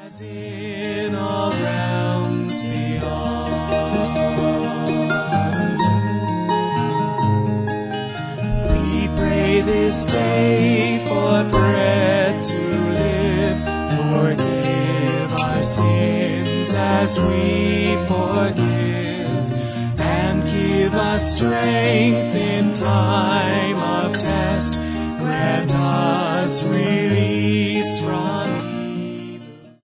as in all realms beyond. We pray this day for bread to live. Forgive our sins as we forgive, and give us strength in time of test. Grant us release from